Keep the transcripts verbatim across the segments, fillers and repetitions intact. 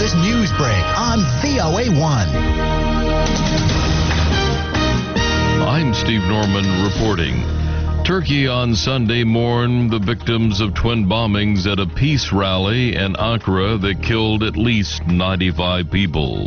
this news break on V O A one. I'm Steve Norman reporting. Turkey on Sunday mourned the victims of twin bombings at a peace rally in Ankara that killed at least ninety-five people.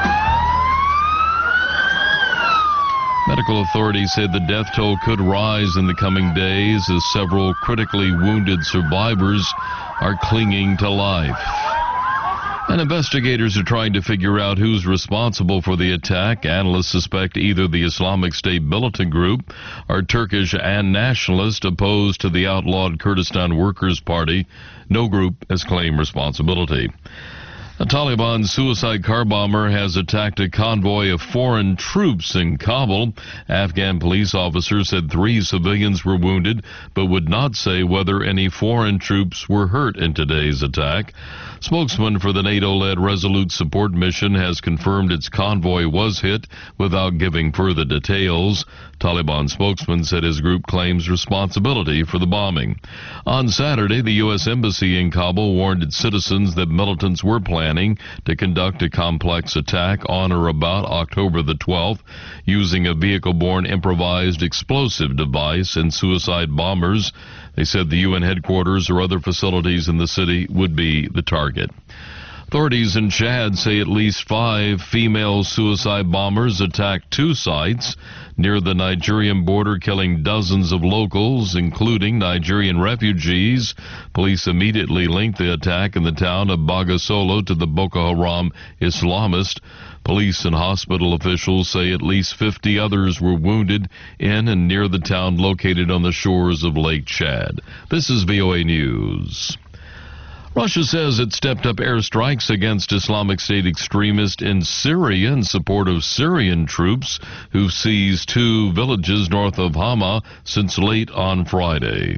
Medical authorities said the death toll could rise in the coming days as several critically wounded survivors are clinging to life. And investigators are trying to figure out who's responsible for the attack. Analysts suspect either the Islamic State militant group or Turkish and nationalists opposed to the outlawed Kurdistan Workers' Party. No group has claimed responsibility. A Taliban suicide car bomber has attacked a convoy of foreign troops in Kabul. Afghan police officers said three civilians were wounded, but would not say whether any foreign troops were hurt in today's attack. Spokesman for the NATO-led Resolute Support Mission has confirmed its convoy was hit without giving further details. Taliban spokesman said his group claims responsibility for the bombing. On Saturday, the U S Embassy in Kabul warned its citizens that militants were planning to conduct a complex attack on or about October the twelfth using a vehicle-borne improvised explosive device and suicide bombers. They said the U N headquarters or other facilities in the city would be the target. Authorities in Chad say at least five female suicide bombers attacked two sites near the Nigerian border, killing dozens of locals, including Nigerian refugees. Police immediately linked the attack in the town of Bagasolo to the Boko Haram Islamist. Police and hospital officials say at least fifty others were wounded in and near the town located on the shores of Lake Chad. This is V O A News. Russia says it stepped up airstrikes against Islamic State extremists in Syria in support of Syrian troops who've seized two villages north of Hama since late on Friday.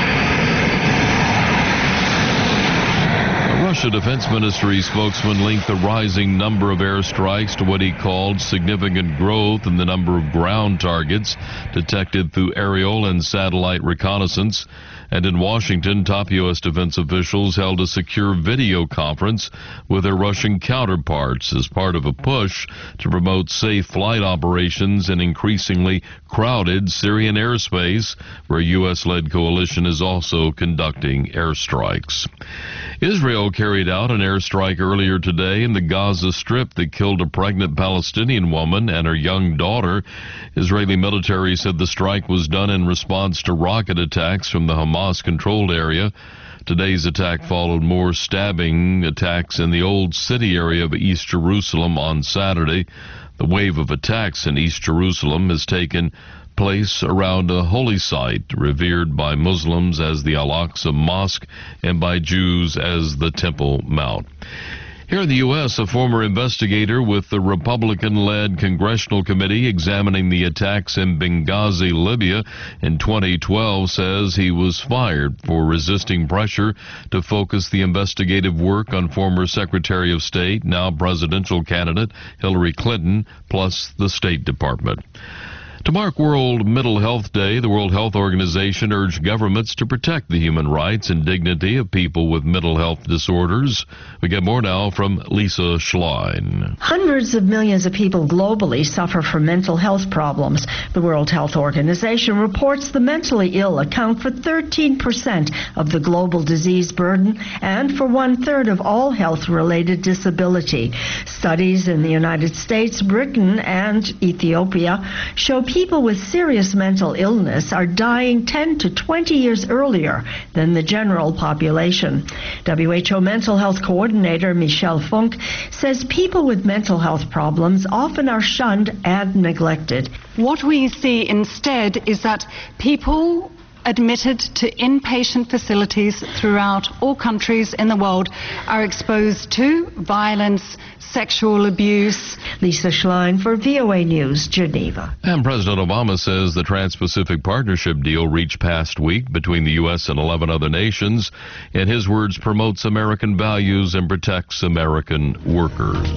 A Russia Defense Ministry spokesman linked the rising number of airstrikes to what he called significant growth in the number of ground targets detected through aerial and satellite reconnaissance. And in Washington, top U S defense officials held a secure video conference with their Russian counterparts as part of a push to promote safe flight operations in increasingly crowded Syrian airspace, where U S-led coalition is also conducting airstrikes. Israel carried out an airstrike earlier today in the Gaza Strip that killed a pregnant Palestinian woman and her young daughter. Israeli military said the strike was done in response to rocket attacks from the Hamas-controlled area. Today's attack followed more stabbing attacks in the Old City area of East Jerusalem on Saturday. The wave of attacks in East Jerusalem has taken place around a holy site revered by Muslims as the Al-Aqsa Mosque and by Jews as the Temple Mount. Here in the U S, a former investigator with the Republican-led Congressional Committee examining the attacks in Benghazi, Libya in twenty twelve says he was fired for resisting pressure to focus the investigative work on former Secretary of State, now presidential candidate Hillary Clinton, plus the State Department. To mark World Mental Health Day, the World Health Organization urged governments to protect the human rights and dignity of people with mental health disorders. We get more now from Lisa Schlein. Hundreds of millions of people globally suffer from mental health problems. The World Health Organization reports the mentally ill account for thirteen percent of the global disease burden and for one-third of all health-related disability. Studies in the United States, Britain, and Ethiopia show people with serious mental illness are dying ten to twenty years earlier than the general population. W H O Mental Health Coordinator Michelle Funk says people with mental health problems often are shunned and neglected. What we see instead is that people admitted to inpatient facilities throughout all countries in the world are exposed to violence, sexual abuse. Lisa Schlein for V O A News, Geneva. And President Obama says the Trans-Pacific Partnership deal reached past week between the U S and eleven other nations, in his words, promotes American values and protects American workers.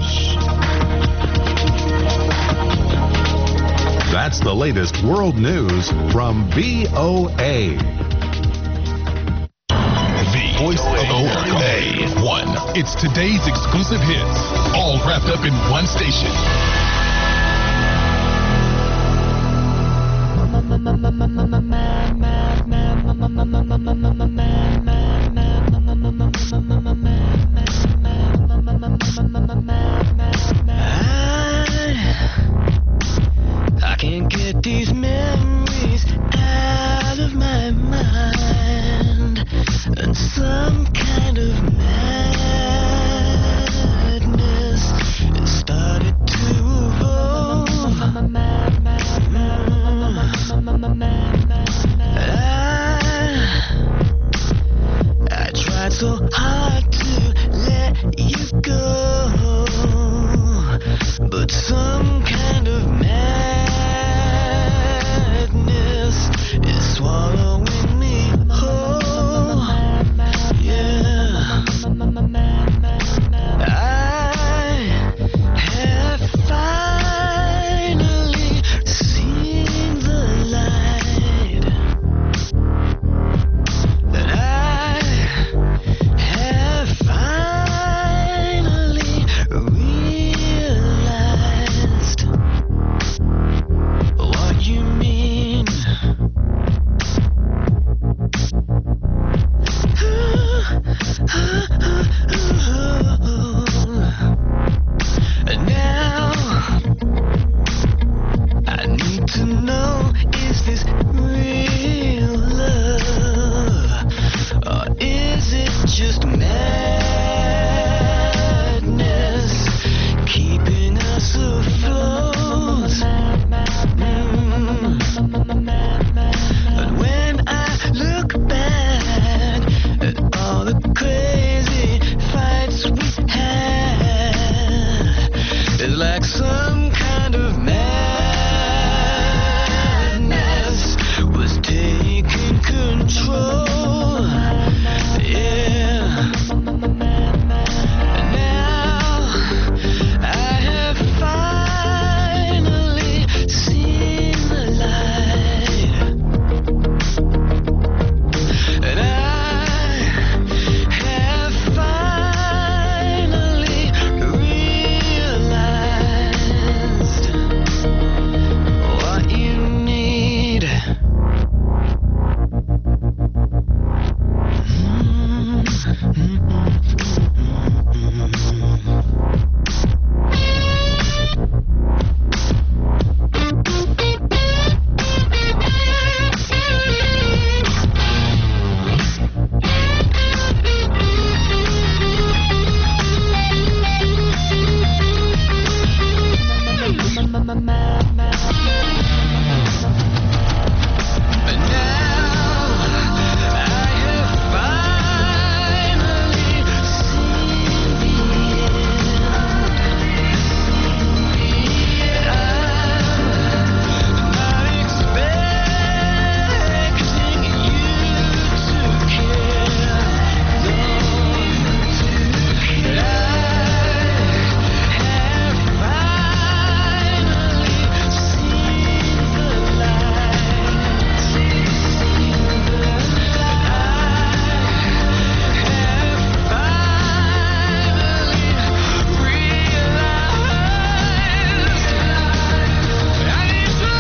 That's the latest world news from V O A. The Voice of America. A one. It's today's exclusive hits, all wrapped up in one station. I can't get these memories out of my mind, and some kind of madness has started to evolve. I, I tried so hard to let you go, but some kind of madness is swallowing me whole. Yeah, I have finally seen the light, and I have finally realized what you mean. And now I need to know, is this real love, or is it just madness keeping us afloat? Mm. And when I look back at all the crazy fights we had, it's like some kind of madness was taking control. Yeah. And now I have finally seen the light, and I have finally realized what you need. And now I have finally seen the end. I'm not expecting you to care, no, but I have finally seen the light, seen the light. I have finally realized I need to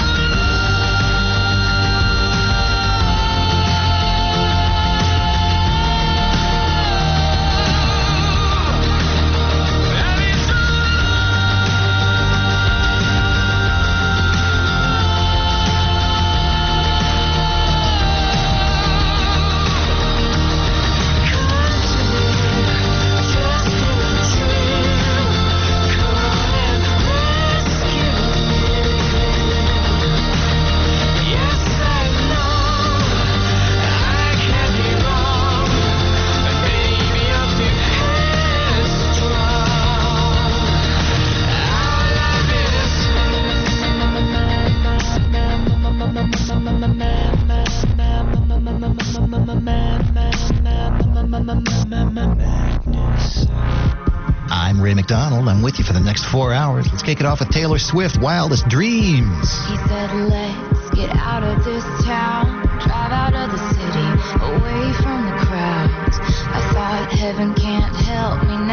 I'm Ray McDonald. I'm with you for the next four hours. Let's kick it off with Taylor Swift, Wildest Dreams. He said, let's get out of this town, drive out of the city, away from the crowds. I thought heaven can't help me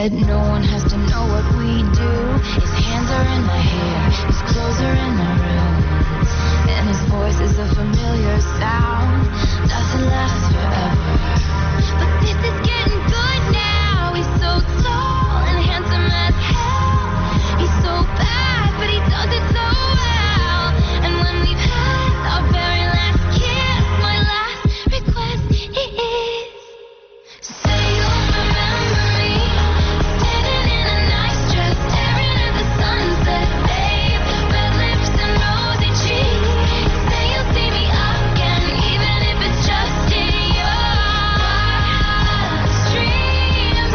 said no one has to know what we do. His hands are in my hair, his clothes are in my room, and his voice is a familiar sound. Nothing lasts forever, but this is getting good now. He's so tall and handsome as hell. He's so bad, but he does it so well. And when we've had our very last kiss, my last request is, say you'll remember me, standing in a nice dress, staring at the sunset, babe, red lips and rosy cheeks. Say you'll see me again, even if it's just in your dreams.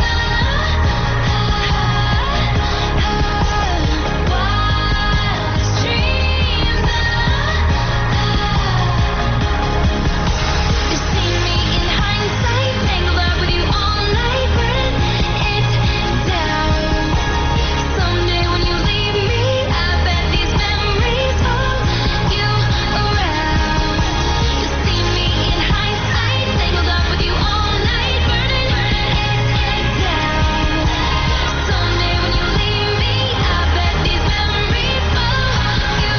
You see me in hindsight, tangled up with you all night, burning it down. Someday when you leave me, I bet these memories follow you around. You see me in hindsight, tangled up with you all night, burning it down. Someday when you leave me, I bet these memories follow you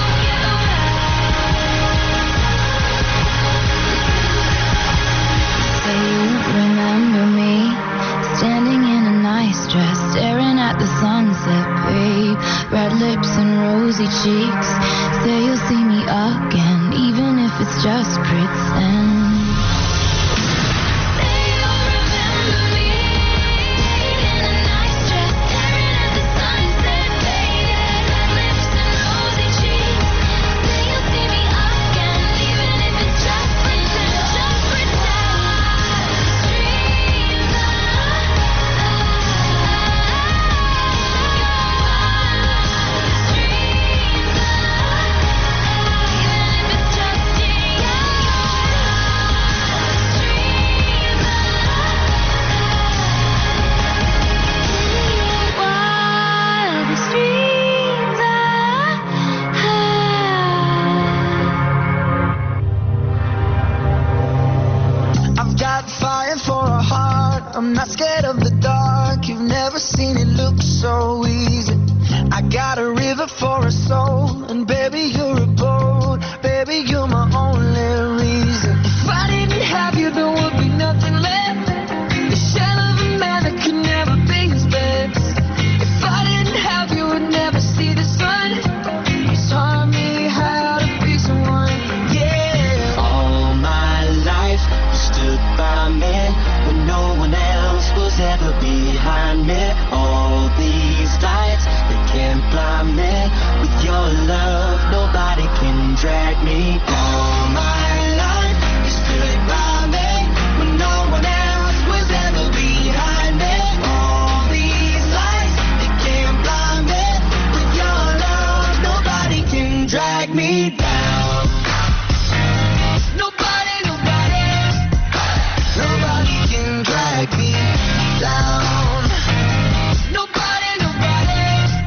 around. Say you remember me, standing in a nice dress, staring at the sunset, babe, red lips and rosy cheeks. Say you'll see me again, even if it's just pretend. Say you'll remember me, in a nice dress, staring at the sunset, babe, red lips and rosy cheeks. Say you'll see me again, even if it's just pretend, just pretend. Dreams are I've got fire for a heart. I'm not scared of the dark. You've never seen it look so easy. I got a river for a soul, and baby, you're a boat. Baby, you're my only reason. If I didn't have you, there would be nothing left. The shell of a man that could never be his best. If I didn't have you, would never see the sun. You taught me how to be someone. Yeah. All my life, you stood by me when no one else was ever behind me. All these lights, they can't blind me. With your love, nobody can drag me. All my life, you stood by me when no one else was ever behind me. All these lights, they can't blind me. With your love, nobody can drag me down. Nobody, nobody, nobody can drag me down. Nobody, nobody,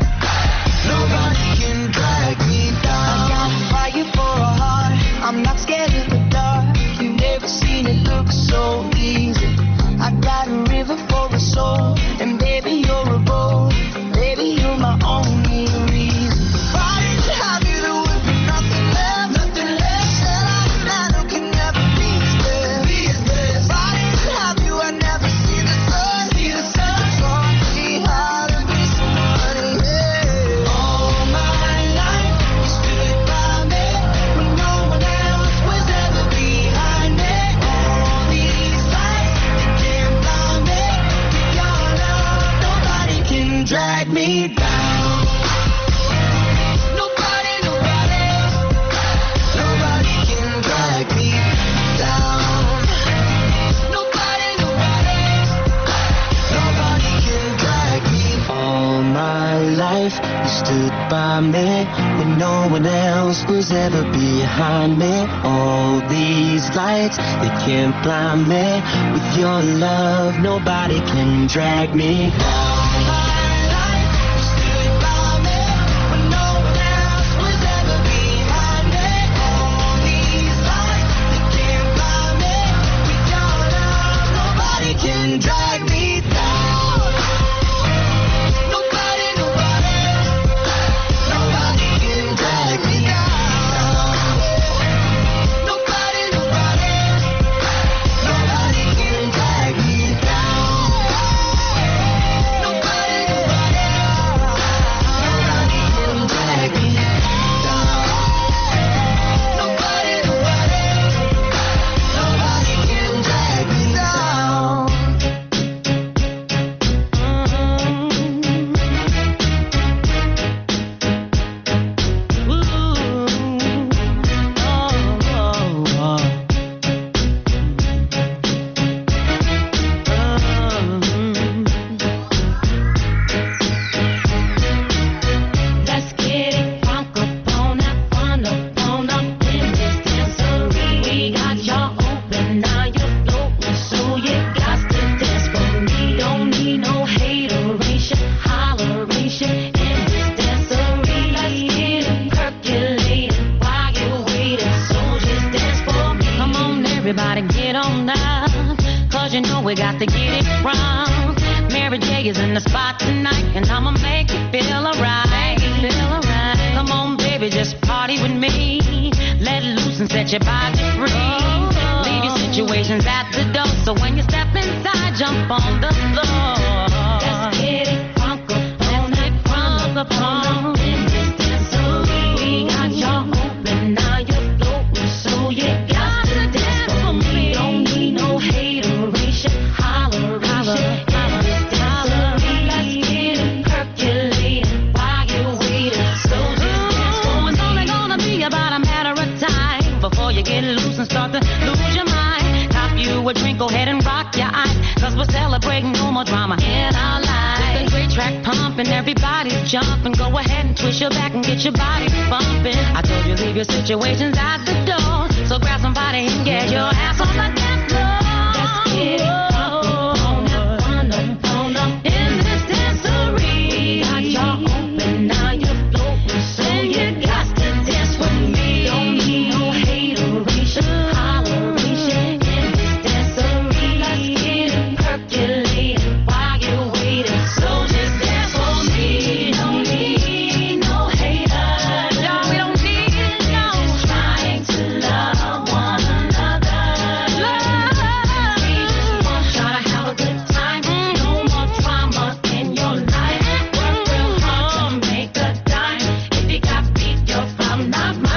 nobody can drag me down. I got fire for a heart. I'm not scared of the dark. You've never seen it look so easy. I got a river for a soul, and baby, you're a boat. Baby, you're my only reason. If I didn't have you, there would be nothing left. Nothing left. Said I'm a man who can never be his best. Be his best. If I didn't have you, I'd never see the sun. See the sun. Taught me how to be someone. Yeah. All my life, you stood by me when no one else was ever behind me. All these lights, they can't blind me. With your love, nobody can drag me down. Nobody, nobody, nobody can drag me down. Nobody, nobody, nobody can drag me. All my life, you stood by me when no one else was ever behind me. All these lights, they can't blind me. With your love, nobody can drag me down. Drag me down. Everybody get on up, cause you know we got to get it wrong. Mary J is in the spot tonight, and I'ma make you feel alright. Feel alright. Come on, baby, just party with me. Let loose and set your body free. Oh. Leave your situations at the door, so when you step inside, jump on the floor. Let's get it crunk up on it, crunk up on in this dancery. We got y'all open, now you're floating, so you got to dance for me. Don't need no hateration, holleration. Get loose and start to lose your mind. Cop you a drink, go ahead and rock your eyes, cause we're celebrating no more drama in our lives. With the great track pumping, everybody's jumping. Go ahead and twist your back and get your body bumping. I told you leave your situations at the door, so grab somebody and get your ass on the dance floor. Let's get it on up, on up, on up in this dancery. Got y'all open, now you're floating, so you got to dance with me. Don't need no hate. Holleration in this dancery. Let's get it percolating while you're waiting. So just dance for me. Don't need no haters. No, we don't need no. Just trying to love one another. Love. We just want y'all to have a good time. No more drama in your life. Work real hard to make a dime. If you got beef, your problem, not mine.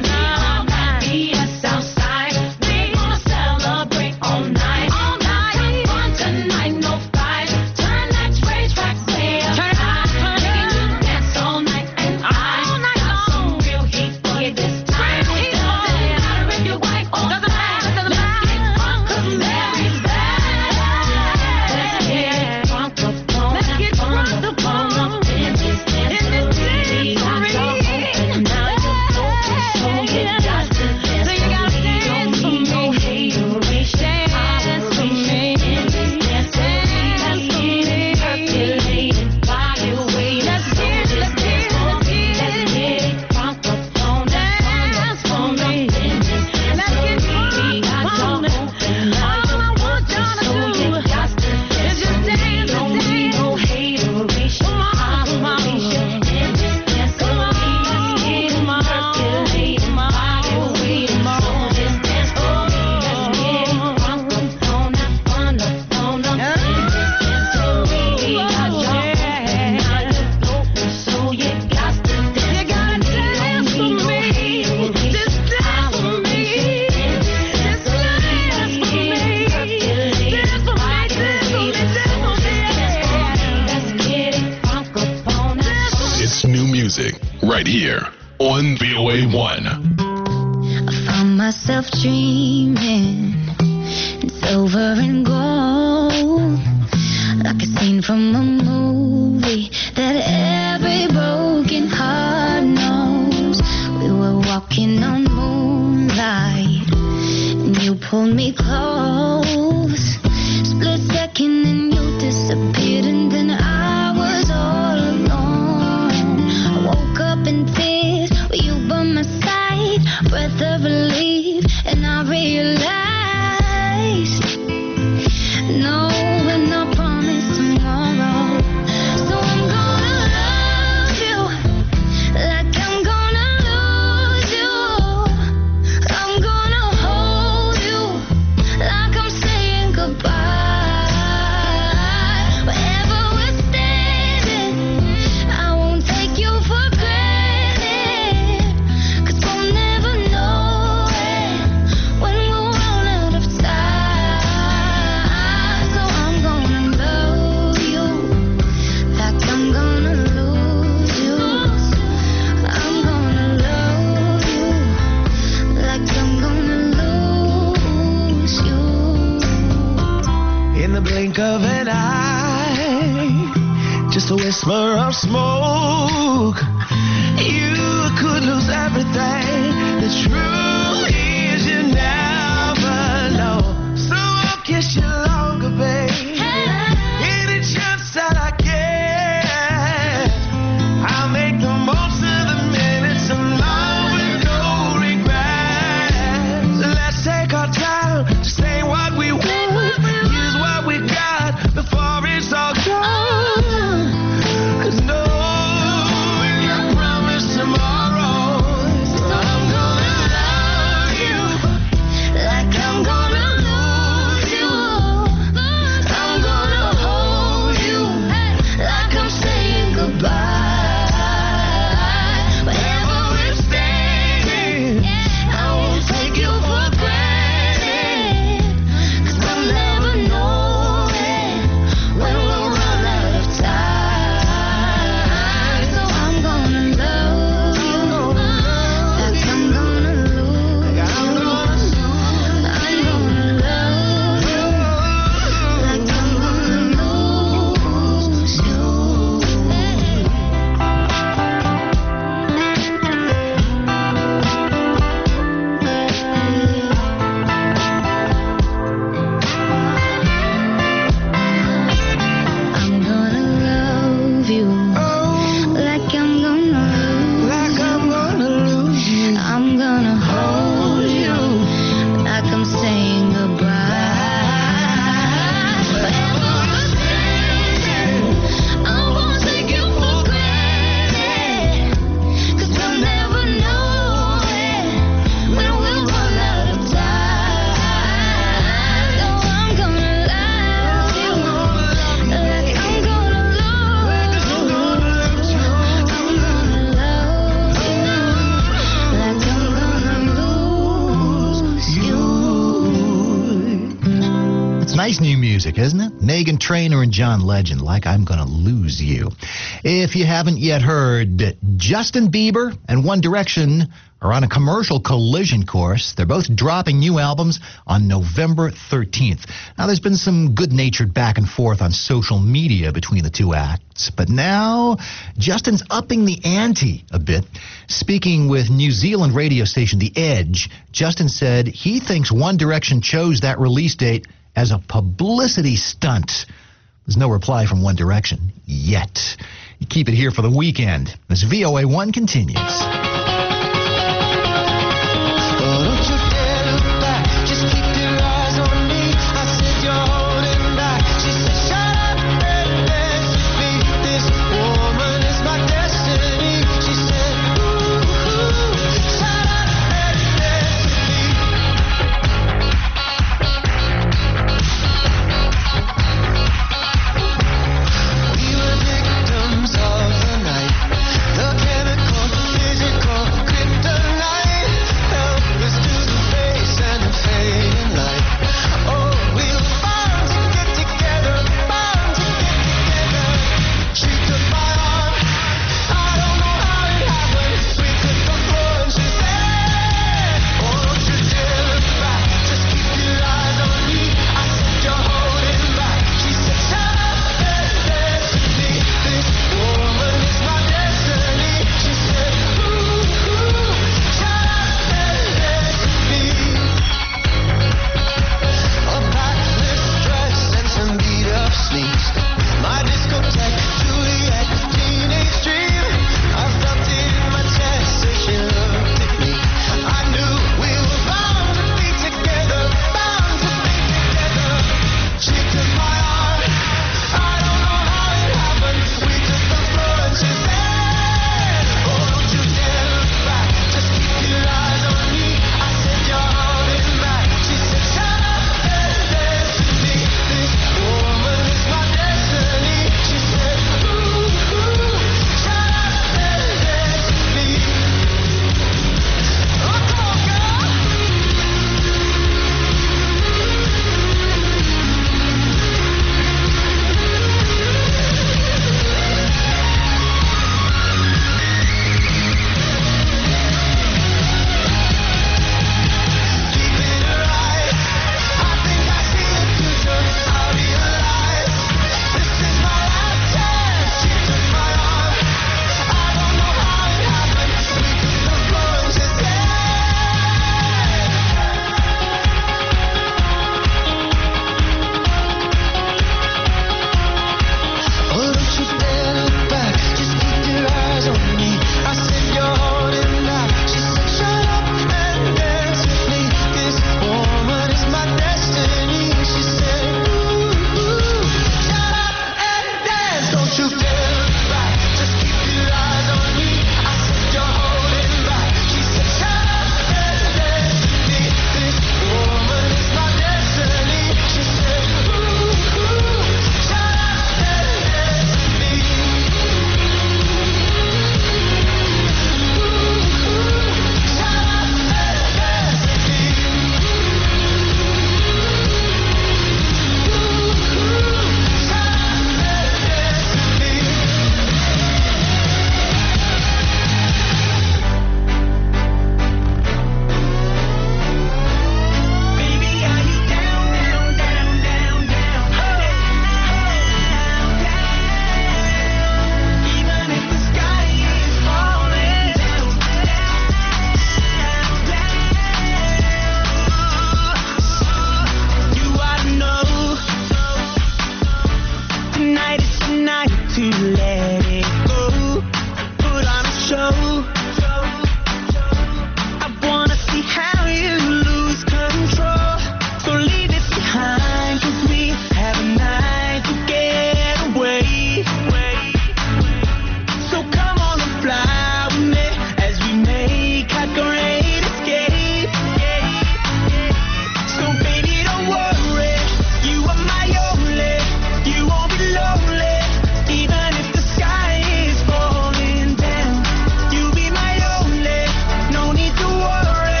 Right here on V O A one. I found myself dreaming in silver and gold, like a scene from a movie that every broken heart knows. We were walking on moonlight and you pulled me close. Split second and you disappeared, and then I was all alone. I woke up in tears with you by my side, breath of relief, and I realized, no, we're not promised tomorrow. So I'm gonna love you like I'm gonna lose you. I'm gonna hold you like I'm saying goodbye. Wherever we're standing, I won't take you for granted, 'cause we'll never know it when we'll run out of time. So I'm gonna love you like I'm gonna lose you. I'm gonna love you like I'm gonna lose you. In the blink of an eye, just a whisper of smoke, you could lose everything. The truth is you never know. So I'll kiss you longer, babe. Any chance that I get, I'll make the most of the minutes alone with no regrets. Let's take our time, Nice new music, isn't it? Meghan Trainor and John Legend, Like I'm Gonna Lose You. If you haven't yet heard, Justin Bieber and One Direction are on a commercial collision course. They're both dropping new albums on November thirteenth. Now, there's been some good-natured back and forth on social media between the two acts, but now Justin's upping the ante a bit. Speaking with New Zealand radio station The Edge, Justin said he thinks One Direction chose that release date as a publicity stunt. There's no reply from One Direction yet. You keep it here for the weekend as V O A one continues. Physical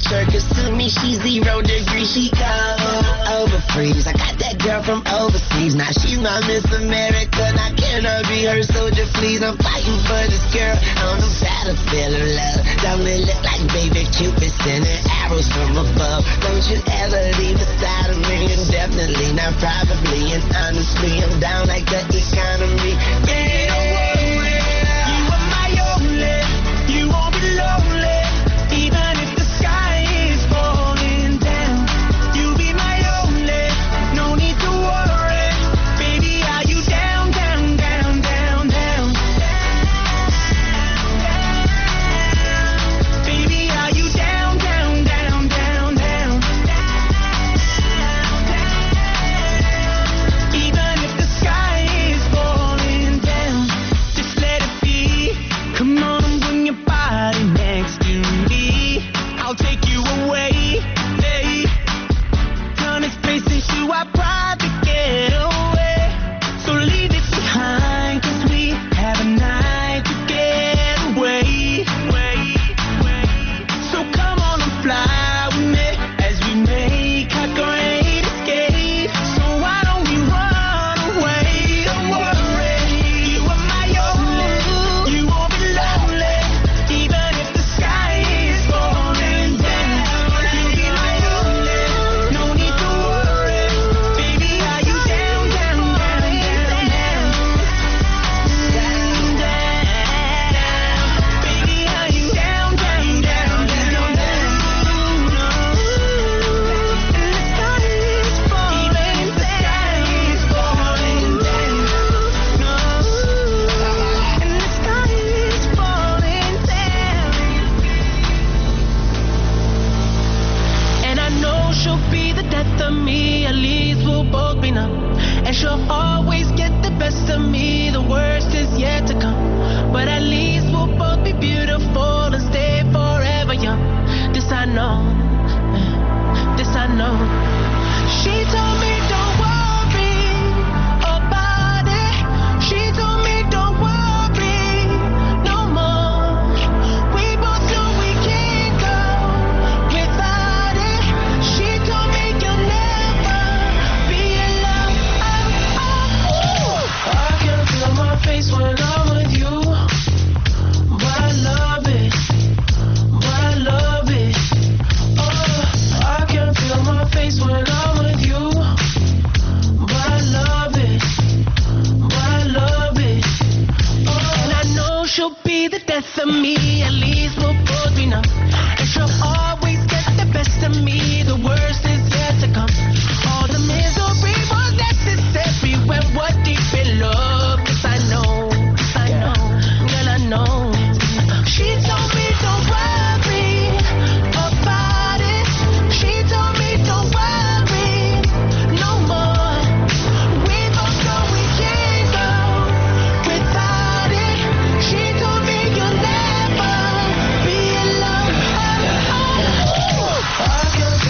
temperature, cause to me she's zero degrees. She cold, over freeze. I got that girl from overseas. Now she's my Miss America. Now can I be her soldier, please? I'm fighting for this girl on the battlefield of love. Don't it look like baby Cupid sending arrows from above? Don't you ever leave the side of me, and definitely not probably. And honestly, I'm down like the economy. Yeah, you are my only. You won't be lonely, even if the sky is falling down. You'll be my only. No need to worry, baby. Are you down, down, down, down, down? Baby, are you down, down, down, down, down? Even if the sky is falling down, just let it be. Come on and bring your body next to me. I'll take you away, hey. Turn this place into our private getaway. So leave it behind, cause we have a night to get away. So come on and fly with me as we make our great escape. So why don't we run away? Don't worry, you are my only. You won't be lonely, even if the sky is falling down. You'll be my only. No need to worry, baby. Are you down, down, down, down, down? Down, down. Baby, are you down, down, down, down, down? And the sky is falling, even if the sky is falling down. No, and the sky is falling down. And I know she'll be the death of me, at least we'll both be numb. And she'll always get the best of me, the worst is yet to come. But at least we'll both be beautiful and stay forever young. This I know, this I know. She told me don't worry about it. She told me don't worry no more. We both know we can't go without it. She told me you'll never be alone. Oh, oh, oh. I can feel my face when I'm with you, but I love it, but I love it. Oh, I can feel my face when I'm with you, but I love it, but I love it. Oh, and I know she'll be the death of me, at least we'll both be numb. And she'll always get the best of me, the worst is yet to come. All the misery was necessary when we're deep in love. Cause I know, cause I know, girl, I know. She told me don't worry about it. She told me don't worry no more. We both know we can't go without it. She told me you'll never be alone. Oh, oh, oh. I can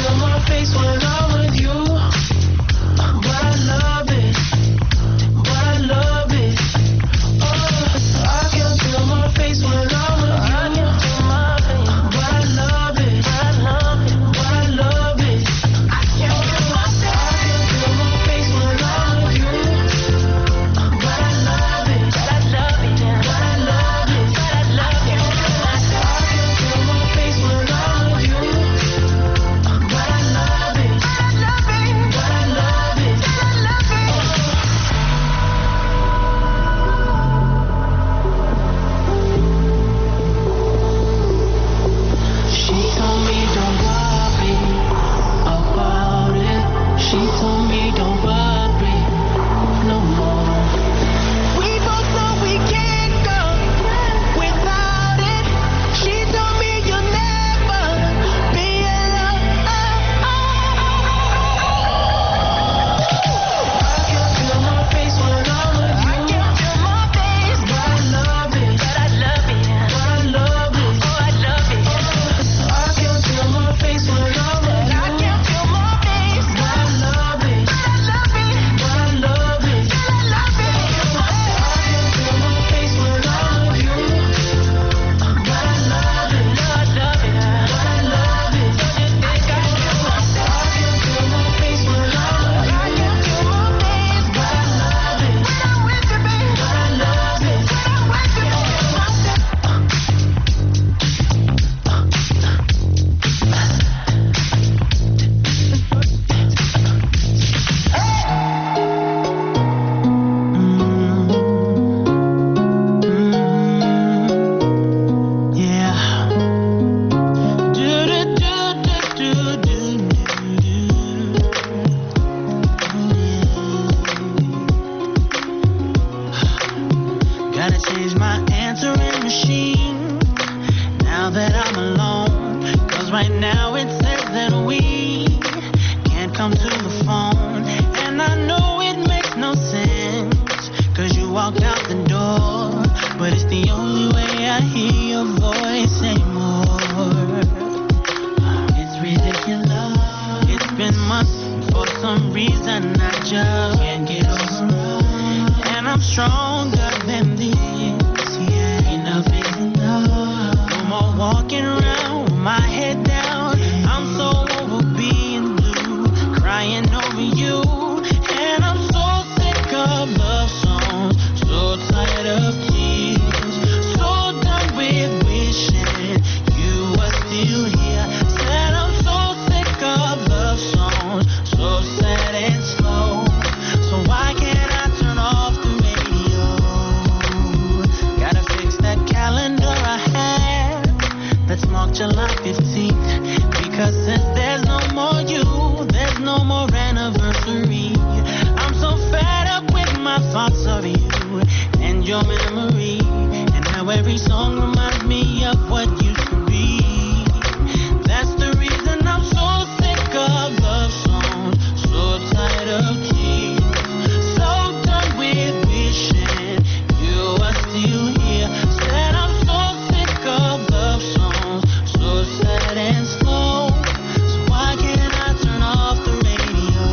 Gotta change my answering machine now that I'm alone. Cause right now it says that we can't come to the phone. And I know it makes no sense, cause you walked out the door. But it's the only way I hear your voice anymore. It's ridiculous. It's been months, for some reason I just can't get over. And I'm stronger than this, yeah. Enough is enough. No more walking around with my head down. I'm so over being blue, crying over you. And I'm so sick of love songs, so tired of tears, so done with wishing you were still here. Said I'm so sick of love songs, so sad and slow. So why can't I turn off the radio? Gotta fix that calendar I had that's marked July fifteenth. Because since there's no more you, there's no more anniversary. I'm so fed up with my thoughts of you and your memory, and how every song reminds me of what used to be. That's the reason I'm so sick of love songs, so tired of tears, so done with wishing you were still here. Said I'm so sick of love songs, so sad and slow. So why can't I turn off the radio?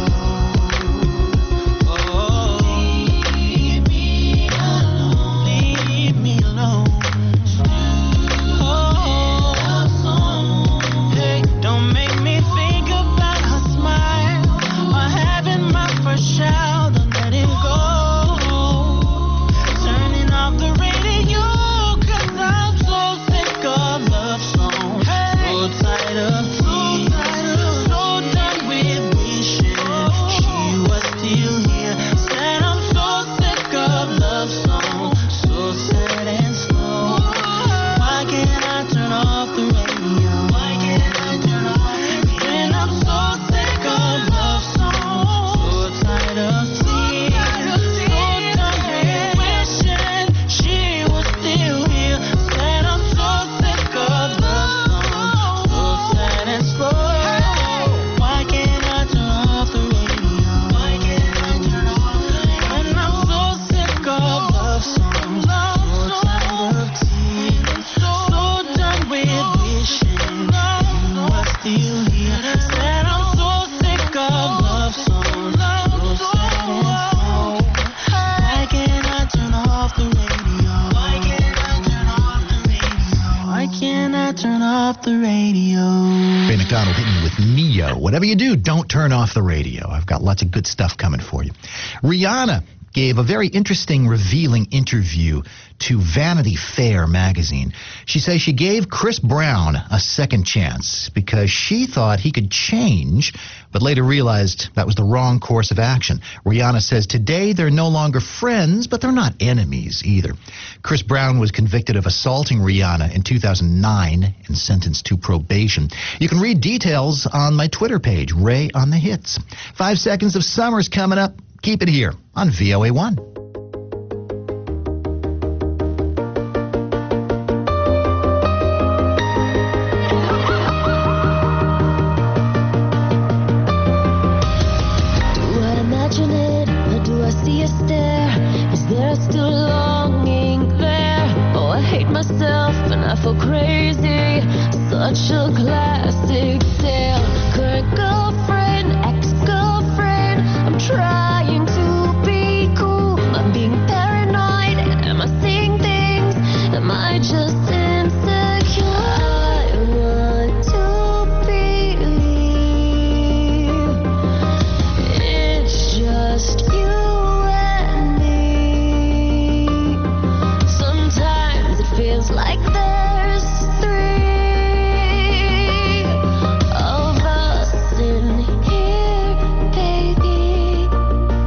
Oh, leave me alone, leave me alone. Oh, hey, don't make me think about her smile or having my first child. Don't let it go. Turning off the radio, cause I'm so sick of love songs, so tired of tears, so done with wishing she was still here. Said I'm so sick of love songs, so sad and slow. Why can't I turn off the radio? Why can't I turn off the radio? When I'm so sick of love songs, so tired of tears, so done with wishing she was still here. Said I'm so sick of love songs, so sad and slow. Why can't I turn off the radio? Why can't I turn off the radio? When I'm so sick of love songs, so tired of tears, so done with wishing you were still here. Said I'm so sick of love songs, so sad and slow. Why can't I turn off the radio? Why can't I turn off the radio? Why can't I turn off the radio? Ray McDonald hitting you with Neo. Whatever you do, don't turn off the radio. I've got lots of good stuff coming for you. Rihanna gave a very interesting, revealing interview to Vanity Fair magazine. She says she gave Chris Brown a second chance because she thought he could change, but later realized that was the wrong course of action. Rihanna says today they're no longer friends, but they're not enemies either. Chris Brown was convicted of assaulting Rihanna in two thousand nine and sentenced to probation. You can read details on my Twitter page, Ray on the Hits. Five seconds of summer's coming up. Keep it here on V O A one. Do I imagine it, or do I see a stare? Is there still longing there? Oh, I hate myself and I feel crazy. Such a classic tale. Current girlfriend, ex-girlfriend. I'm trying to be cool. I'm being paranoid. Am I seeing things? Am I just insecure? I want to believe it's just you and me. Sometimes it feels like there's three of us in here, baby.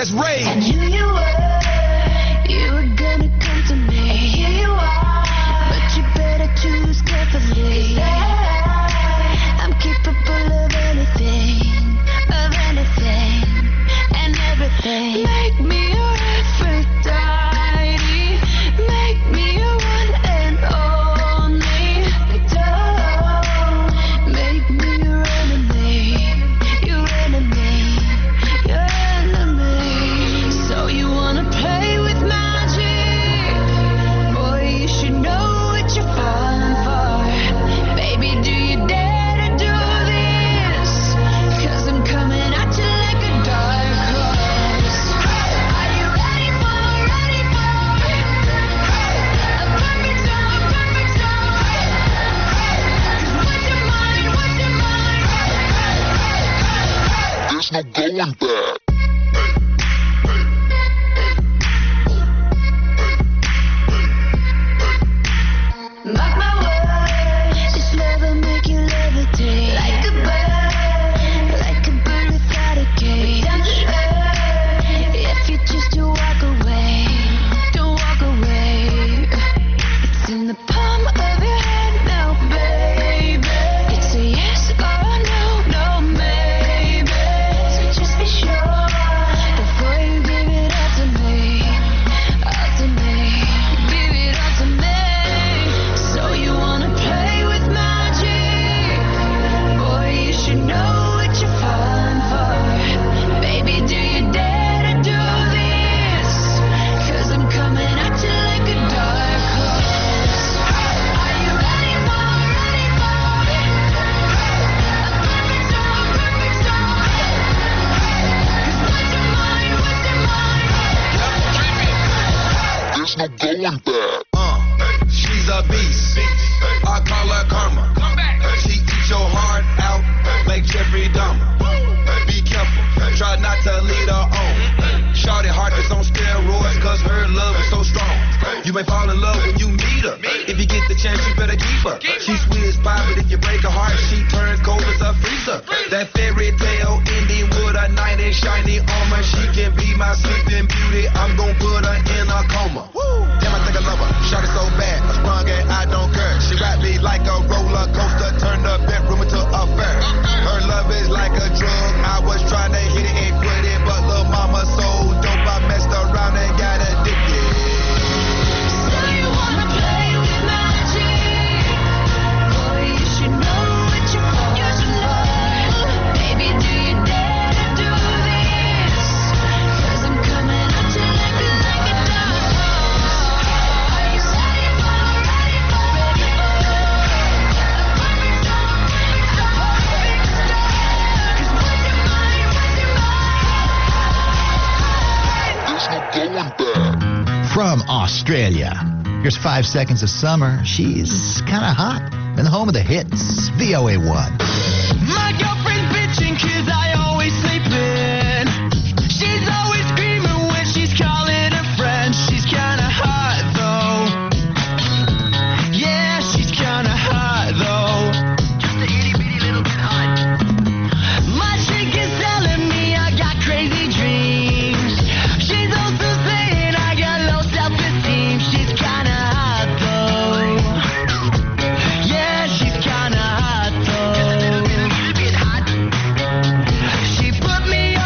Let's rage. And here you were, you were gonna come to me. And here you are, but you better choose carefully. I'm capable of anything, of anything, and everything. Make me your Aphrodite, make me your one and only. Don't make me your enemy, your enemy, your enemy. So you wanna play with magic? Boy, you should know what you're falling for. Baby, do you dare to do this? 'Cause I'm coming at you like a dark horse. Are you ready for, ready for a perfect storm, perfect storm? 'Cause what's your mind, what's your mind? There's no going back. Mark my words, this love will make you levitate. Like a bird, like a bird without a cage. Down to earth, if you choose to walk away, don't walk away. It's in the palm of your hand now, baby. It's a yes or no, no maybe. So just be sure before you give it all to me, all to me, give it all to me. So you wanna play with magic? Boy, you should know what you're falling for. Baby, do you dare to do this? 'Cause I'm coming at you like a dark horse. Are you ready for, ready for a perfect storm, perfect storm? 'Cause what's your mind, what's your mind? There's no going back. Uh, she's a beast. I call her karma. She eats your heart out like Jeffrey Dahmer. Be careful, try not to lead her on. Shorty heart is on steroids 'cause her love is so strong. You may fall in love when you meet her. If you get the chance, you better keep her. She's sweet as pie, but if you break her heart, she turns cold as a freezer. That fairy tale ending with a knight in shiny armor. She can be my sleeping beauty. I'm gon' put her in a coma. Damn, I think I love her. Shot it so bad, I sprung and I don't care. She wrapped me like a roller coaster, turned the bedroom into a fair. Her love is like a drug. I was trying to hit it and quit it, but lil' mama so dope, I messed around and got addicted. So you wanna play with magic? Boy, you should know what you're falling for. Baby, do you dare to do this? 'Cause I'm coming at you like a, like a dark horse. Are you ready for, ready for, ready for a perfect storm, a perfect storm? 'Cause what's your mind, what's your mind? There's no going back. From Australia, here's five seconds of summer. She's kind of hot in the home of the hits, V O A one. My girlfriend's bitching 'cause I always sleep in. She's always screaming when she's calling her friends. She's kinda hot though. Yeah, she's kinda hot though. Just a itty bitty little bit hot. My chick is telling me I got crazy dreams. She's also saying I got low self-esteem. She's kinda hot though. Yeah, she's kinda hot though. She put me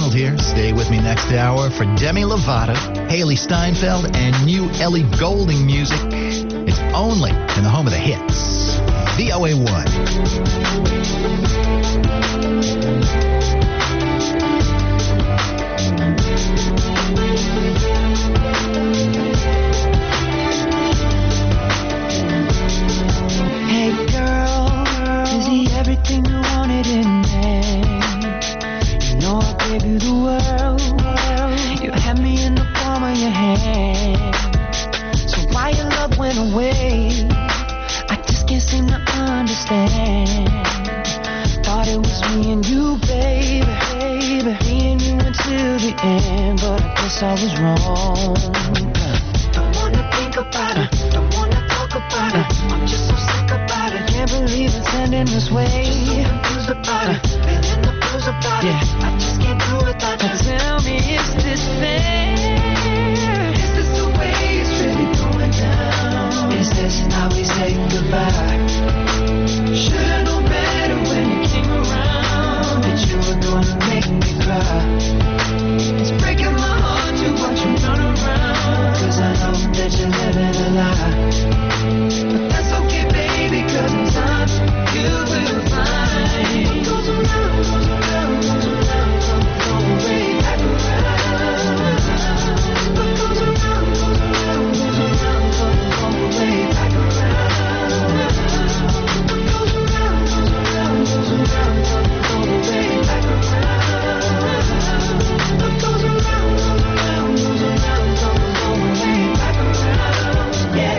McDonald here. Stay with me next hour for Demi Lovato, Haley Steinfeld, and new Ellie Goulding music. It's only in the home of the hits. V O A one. Hey girl, is he everything you wanted in there? You know I gave you the world. You had me in the palm of your hand. So why your love went away? I just can't seem to understand. Thought it was me and you, baby, baby. Me and you until the end, but I guess I was wrong. Don't wanna think about it, don't wanna talk about it. I'm just so sick about it. Can't believe it's ending this way. Just so confused about it, feeling the blues about it. I just can't do it without you. Tell me, is this fair? Is this the way it's really going down? Is this how we say goodbye? Should've known better when you came around that you were gonna make me cry. It's breaking my heart to watch you run around, 'cause I know that you're living a lie. But that's okay, baby, 'cause in time you will find what goes around, goes around, goes around, comes all the way back around. What goes around, goes around, goes around, comes all the way back around. What goes around, goes around, goes around, comes all the way back around. What goes around, goes around, goes around, comes all the way back around.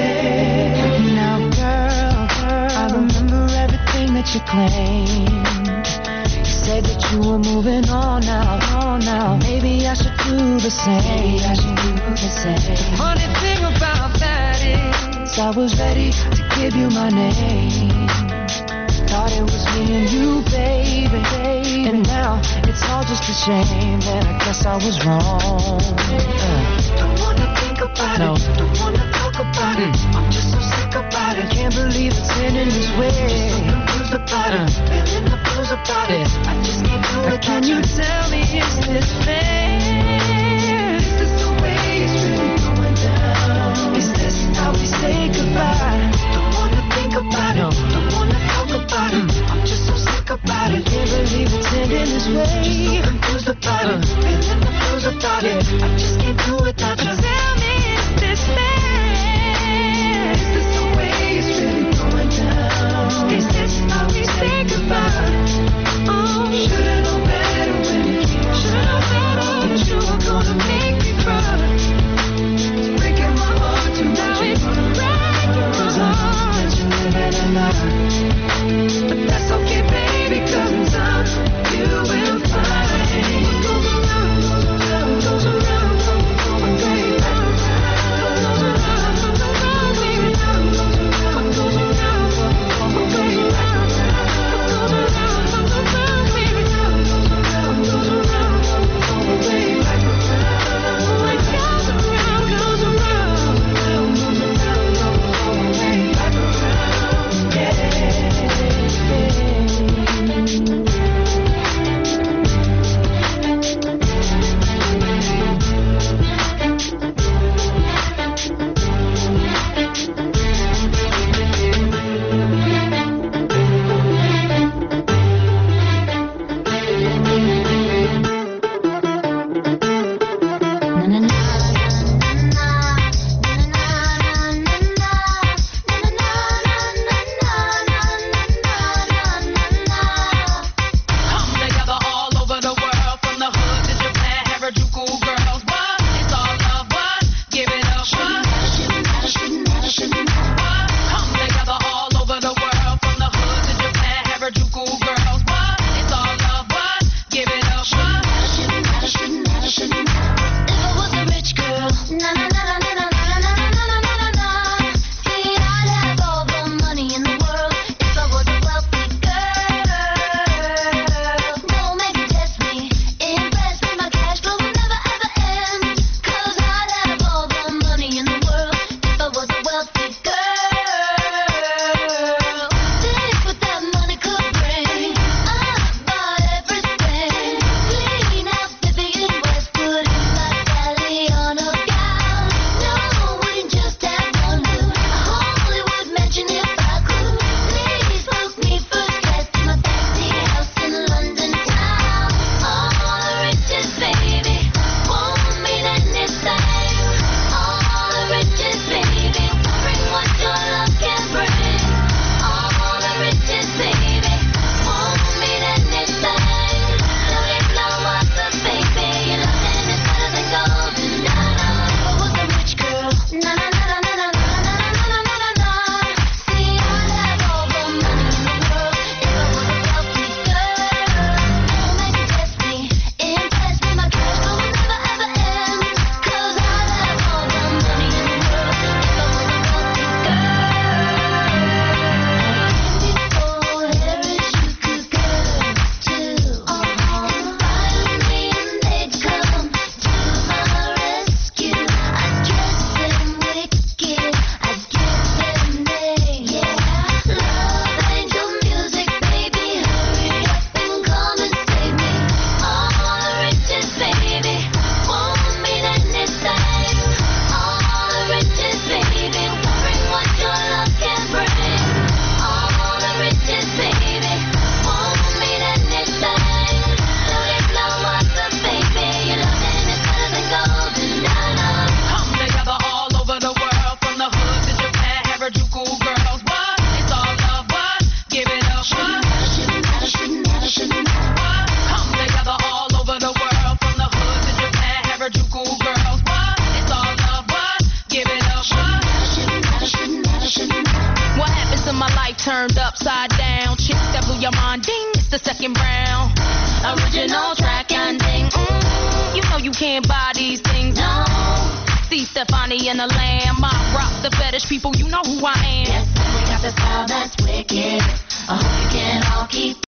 Yeah. Now, girl, I remember everything that you claimed. You said that you were moving on now, on now. Maybe I should do the same. Maybe I should do the same. Funny thing about that is, I was ready to give you my name. Thought it was me and you, baby, baby. And now it's all just a shame, and I guess I was wrong. Uh. Don't wanna think about no. it, don't wanna talk about mm. it. I'm just so sick about it. Can't believe it's ending this way. Just so confused about uh. it, feeling the blues about yeah. it. I just can't do it. Can you tell me, is this fair? Is this the way it's really going down? Is this how we say goodbye? Don't wanna think about no. it, don't wanna talk about mm. it. I'm just so sick about it. Can't believe it's ending this way. Just so confused about uh. it, feeling the blues about yeah. it. I just can't do it without you. Tell me, is this fair? Is this the way it's really going down? Is this how we say goodbye? Oh, should've known better when you came around. Should've known better that you were gonna make me cry. It's breaking my heart to now it's breaking my heart that you're living a lie. But that's okay, baby, 'cause in time you will find what goes around, goes around, goes around, comes all the way back around. Goes around, goes around, baby, goes around, what goes around, comes all the way back around. What goes around, comes around, baby, goes around, goes around, comes all the way back around. What goes around, goes around, goes around, comes all the way back around. Yeah. Bring John, ding, it's the second round. Original track and ding, mm, you know you can't buy these things, no. See Stefani and the Lamb, I rock the fetish people, you know who I am. Yes, we got the style that's wicked. I hope you can all keep